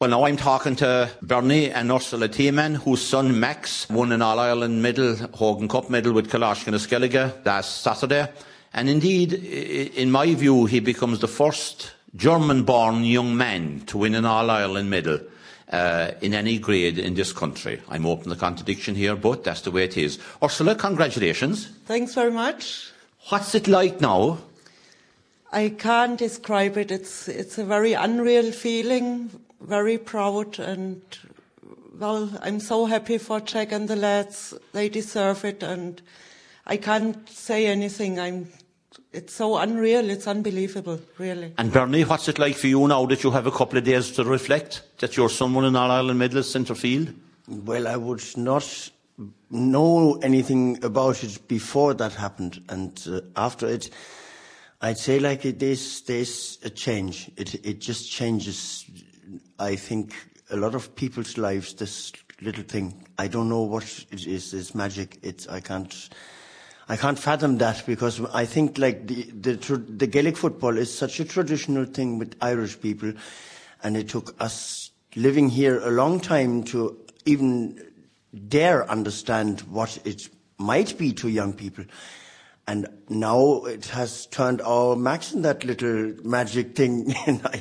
Well, now I'm talking to Bernie and Ursula Tiemann, whose son Max won an All-Ireland medal, Hogan Cup medal with Coláiste na Skellige last Saturday. And indeed, in my view, he becomes the first German-born young man to win an All-Ireland medal in any grade in this country. I'm open to contradiction here, but that's the way it is. Ursula, congratulations. Thanks very much. What's it like now? I can't describe it. It's a very unreal feeling, very proud, and, well, I'm so happy for Jack and the lads. They deserve it, and I can't say anything. It's so unreal, it's unbelievable, really. And Bernie, what's it like for you now that you have a couple of days to reflect that your son won an All-Ireland medal at centre field? Well, I would not know anything about it before that happened, and after it, I'd say like there's a change. It just changes, I think, a lot of people's lives, this little thing. I don't know what it is, it's magic. I can't fathom that, because I think like the Gaelic football is such a traditional thing with Irish people, and it took us living here a long time to even dare understand what it might be to young people. And now it has turned our Max in that little magic thing.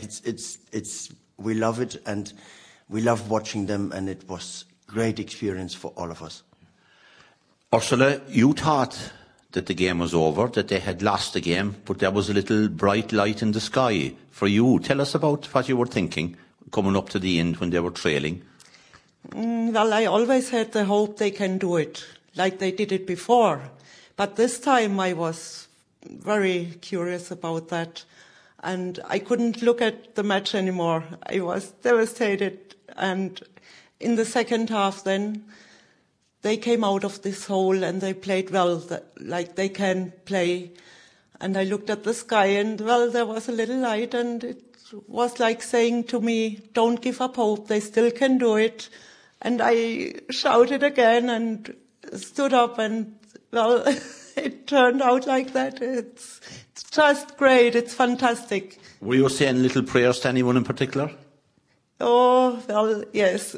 We love it, and we love watching them, and it was a great experience for all of us. Ursula, you thought that the game was over, that they had lost the game, but there was a little bright light in the sky for you. Tell us about what you were thinking coming up to the end when they were trailing. Well, I always had the hope they can do it, like they did it before. But this time I was very curious about that. And I couldn't look at the match anymore. I was devastated. And in the second half then, they came out of this hole and they played well, like they can play. And I looked at the sky and, well, there was a little light, and it was like saying to me, don't give up hope, they still can do it. And I shouted again and stood up, and, well, it turned out like that. It's just great, it's fantastic. Were you saying little prayers to anyone in particular? Oh, well, yes.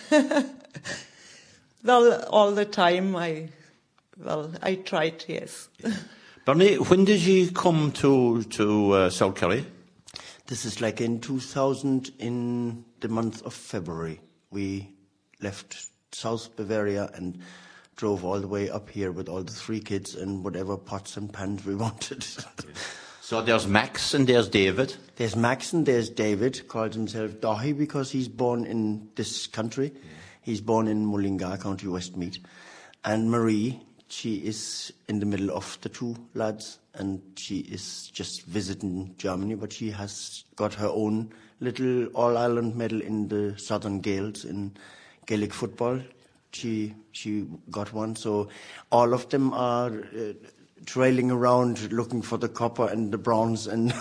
Well, all the time I tried, yes. Bernie, when did you come to South Kerry? This is like in 2000, in the month of February. We left South Bavaria and drove all the way up here with all the 3 kids and whatever pots and pans we wanted. So there's Max and there's David. There's Max and there's David, calls himself Dahi because he's born in this country. Yeah. He's born in Mullingar, County Westmeath. And Marie, she is in the middle of the 2 lads, and she is just visiting Germany, but she has got her own little All-Ireland medal in the Southern Gaels in Gaelic football. She got one, so all of them are trailing around looking for the copper and the bronze, and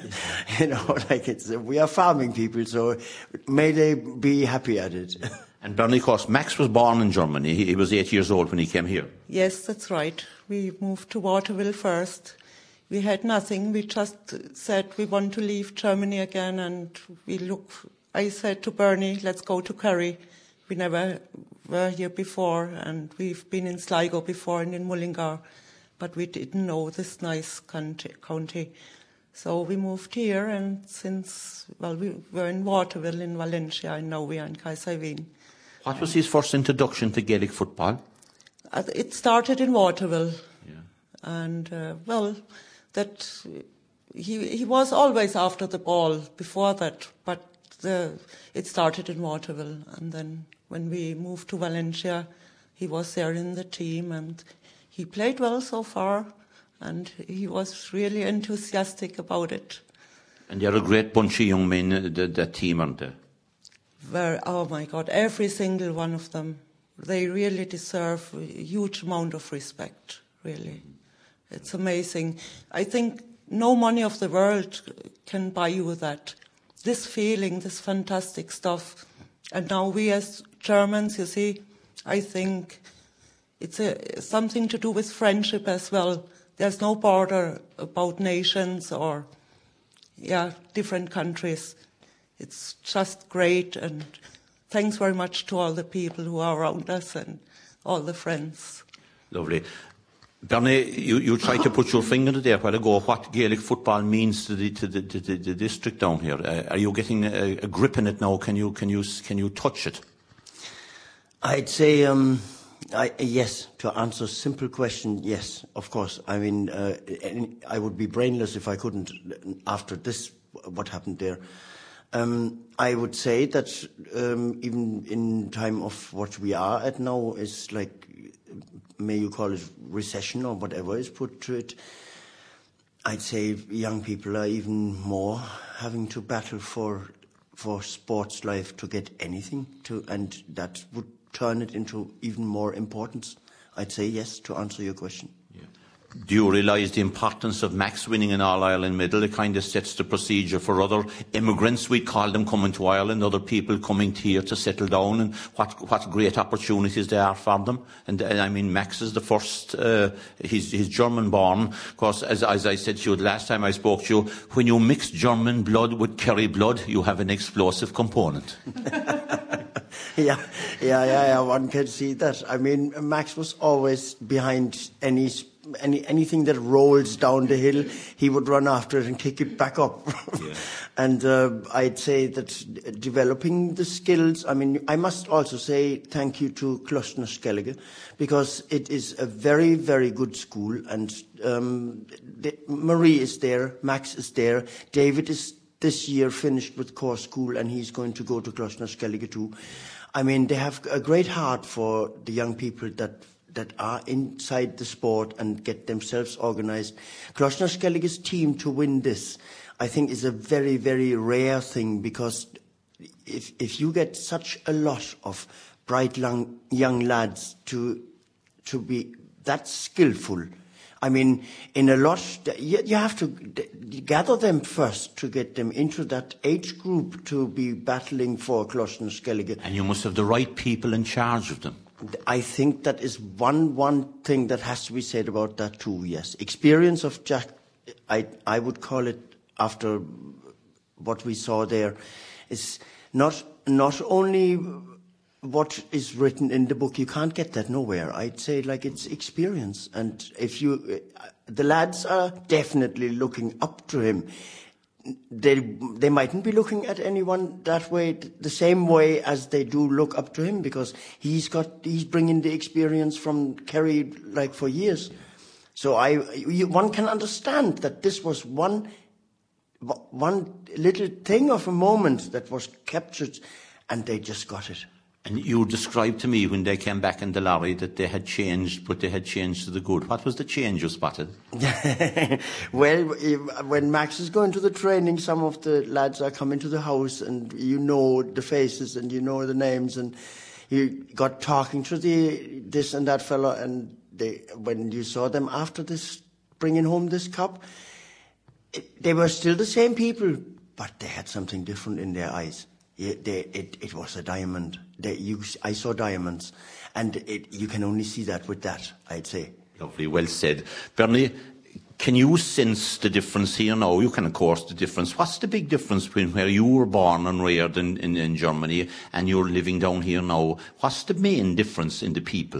we are farming people, so may they be happy at it. And Bernie, of course, Max was born in Germany. He was 8 years old when he came here. Yes, that's right. We moved to Waterville first. We had nothing. We just said we want to leave Germany again, and I said to Bernie, let's go to Kerry. We never were here before, and we've been in Sligo before and in Mullingar, but we didn't know this nice county. So we moved here, and we were in Waterville in Valencia, and now we are in Kaisavin. What was his first introduction to Gaelic football? It started in Waterville. Yeah. And, he was always after the ball before that, but it started in Waterville. And then when we moved to Valencia, he was there in the team, and he played well so far, and he was really enthusiastic about it. And they're a great bunch of young men, that team, aren't they? Oh my God, every single one of them. They really deserve a huge amount of respect, really. It's amazing. I think no money of the world can buy you that. This feeling, this fantastic stuff. And now we as Germans, you see, I think it's something to do with friendship as well. There's no border about nations or different countries. it's just great, and thanks very much to all the people who are around us and all the friends. Lovely. Bernie, you tried to put your finger there a while ago what Gaelic football means to the district down here. Are you getting a grip in it now? Can you touch it? I'd say yes. To answer a simple question, yes, of course. I mean, I would be brainless if I couldn't. After this, what happened there, I would say that even in time of what we are at now is like, may you call it recession or whatever is put to it, I'd say young people are even more having to battle for sports life to get anything to, and that would turn it into even more importance. I'd say yes, to answer your question. Yeah. Do you realise the importance of Max winning an All-Ireland medal? It kind of sets the procedure for other immigrants, we call them, coming to Ireland, other people coming here to settle down, and what great opportunities there are for them. And I mean, Max is the first, he's German-born. Of course, as I said to you the last time I spoke to you, when you mix German blood with Kerry blood, you have an explosive component. Yeah, one can see that. I mean, Max was always behind anything that rolls down the hill, he would run after it and kick it back up. Yeah. And I'd say that developing the skills, I mean, I must also say thank you to Closhna Skellige, because it is a very, very good school, and Marie is there, Max is there, David is this year finished with core school, and he's going to go to Closhna Skellige too. I mean, they have a great heart for the young people that are inside the sport and get themselves organized. Closhna Skellige's team to win this, I think, is a very, very rare thing, because if you get such a lot of bright young lads to be that skillful, I mean, in a lot, you have to gather them first to get them into that age group to be battling for Closhna Skellige. And you must have the right people in charge of them. I think that is one thing that has to be said about that too, yes. Experience of Jack, I would call it, after what we saw there, is not only what is written in the book. You can't get that nowhere. I'd say like it's experience. And if the lads are definitely looking up to him. They mightn't be looking at anyone that way, the same way as they do look up to him, because he's bringing the experience from Kerry like for years. So one can understand that this was one little thing of a moment that was captured, and they just got it. And you described to me when they came back in the lorry that they had changed, but they had changed to the good. What was the change you spotted? Well, when Max is going to the training, some of the lads are coming to the house, and you know the faces and you know the names, and he got talking to this and that fella, and when you saw them after this, bringing home this cup, they were still the same people, but they had something different in their eyes. It was a diamond. I saw diamonds, and you can only see that with that, I'd say. Lovely, well said. Bernie, can you sense the difference here now? You can, of course, the difference. What's the big difference between where you were born and reared in Germany and you're living down here now? What's the main difference in the people?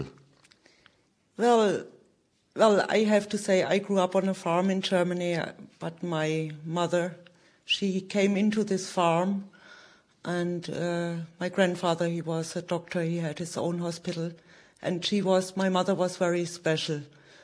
Well, I have to say I grew up on a farm in Germany, but my mother, she came into this farm. And my grandfather, he was a doctor, he had his own hospital. And my mother was very special.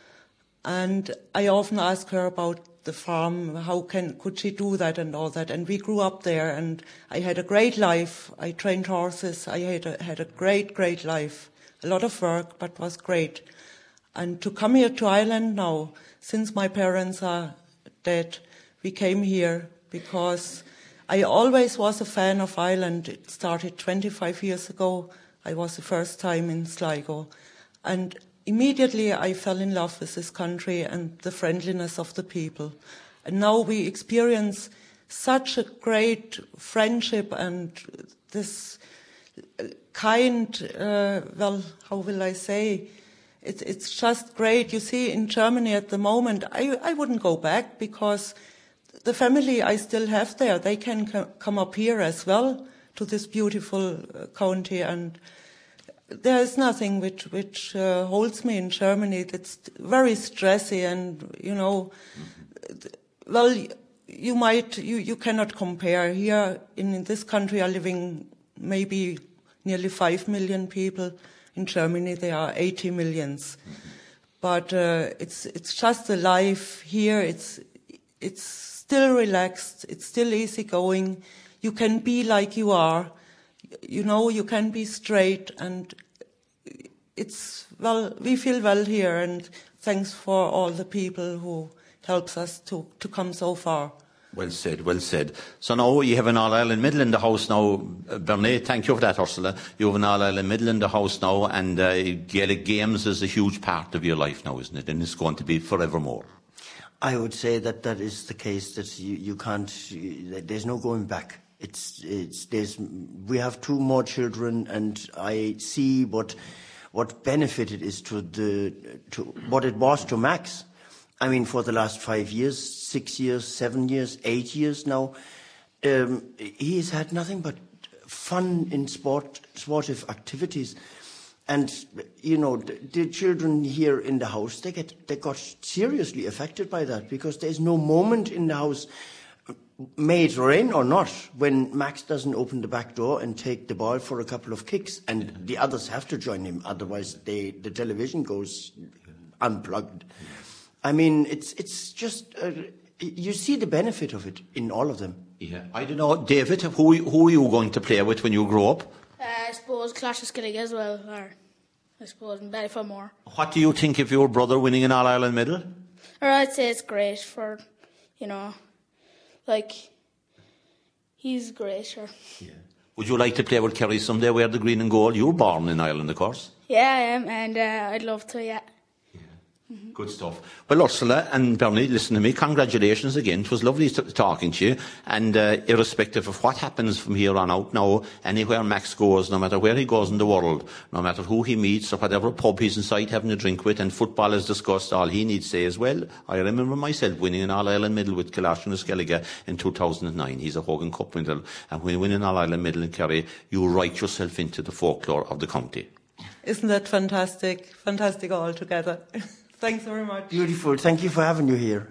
And I often ask her about the farm, could she do that and all that. And we grew up there, and I had a great life. I trained horses, I had a great, great life. A lot of work, but was great. And to come here to Ireland now, since my parents are dead, we came here because I always was a fan of Ireland. It started 25 years ago. I was the first time in Sligo. And immediately I fell in love with this country and the friendliness of the people. And now we experience such a great friendship and this kind, how will I say? It's just great. You see, in Germany at the moment, I wouldn't go back because the family I still have there, they can come up here as well to this beautiful county, and there is nothing which holds me in Germany. It's very stressy, and well, you cannot compare. Here in this country are living maybe nearly 5 million people. In Germany there are 80 millions. But it's just a life here. It's still relaxed. It's still easygoing. You can be like you are. You can be straight, and we feel well here, and thanks for all the people who helps us to come so far. Well said, well said. So now you have an All-Ireland medal in the house now. Bernie, thank you for that, Ursula. You have an All-Ireland medal in the house now, and Gaelic Games is a huge part of your life now, isn't it? And it's going to be forevermore. I would say that is the case, that you can't, there's no going back. We have 2 more children, and I see what benefit it is to what it was to Max. I mean, for the last 5 years, 6 years, 7 years, 8 years now, he's had nothing but fun in sportive activities. And, the children here in the house, they got seriously affected by that, because there's no moment in the house, may it rain or not, when Max doesn't open the back door and take the ball for a couple of kicks, and the others have to join him, otherwise the television goes unplugged. I mean, it's just, you see the benefit of it in all of them. Yeah. I don't know, David, who are you going to play with when you grow up? I suppose Clash of Skellige as well, or I suppose Ballyfamore. What do you think of your brother winning an All-Ireland medal? Or I'd say it's great for, he's great, sure. Yeah. Would you like to play with Kerry someday, wear the green and gold? You were born in Ireland, of course. Yeah, I am, and I'd love to, yeah. Good stuff. Well, Ursula and Bernie, listen to me. Congratulations again. It was lovely talking to you. And irrespective of what happens from here on out now, anywhere Max goes, no matter where he goes in the world, no matter who he meets or whatever pub he's inside having a drink with, and football is discussed, all he needs to say is, well, I remember myself winning an All-Ireland medal with Coláiste Skellige in 2009. He's a Hogan Cup medal. And when you win an All-Ireland medal in Kerry, you write yourself into the folklore of the county. Isn't that fantastic? Fantastic all together. Thanks very much. Beautiful. Thank you for having you here.